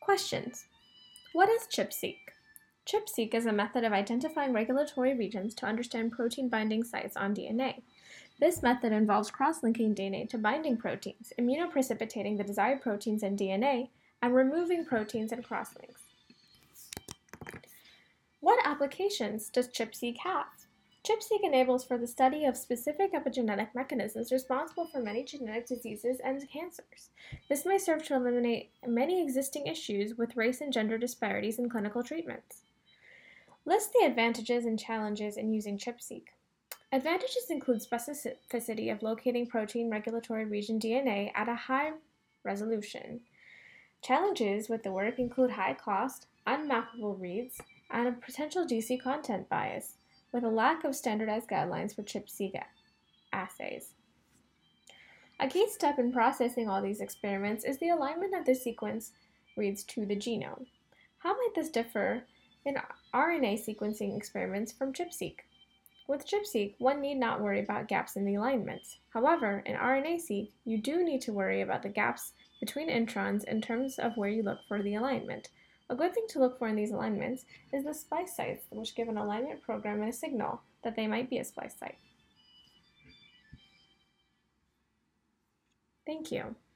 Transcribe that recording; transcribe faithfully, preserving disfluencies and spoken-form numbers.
Questions. What is ChIP-seq? ChIP-seq is a method of identifying regulatory regions to understand protein binding sites on D N A. This method involves cross-linking D N A to binding proteins, immunoprecipitating the desired proteins in D N A, and removing proteins and cross-links. What applications does ChIP-seq have? ChIP-seq enables for the study of specific epigenetic mechanisms responsible for many genetic diseases and cancers. This may serve to eliminate many existing issues with race and gender disparities in clinical treatments. List the advantages and challenges in using ChIP-seq. Advantages include specificity of locating protein regulatory region D N A at a high resolution. Challenges with the work include high cost, unmappable reads, and a potential D C content bias, with a lack of standardized guidelines for ChIP-seq assays. A key step in processing all these experiments is the alignment of the sequence reads to the genome. How might this differ in R N A sequencing experiments from ChIP-seq? With ChIP-seq, one need not worry about gaps in the alignments. However, in R N A-seq, you do need to worry about the gaps between introns in terms of where you look for the alignment. A good thing to look for in these alignments is the splice sites, which give an alignment program and a signal that they might be a splice site. Thank you.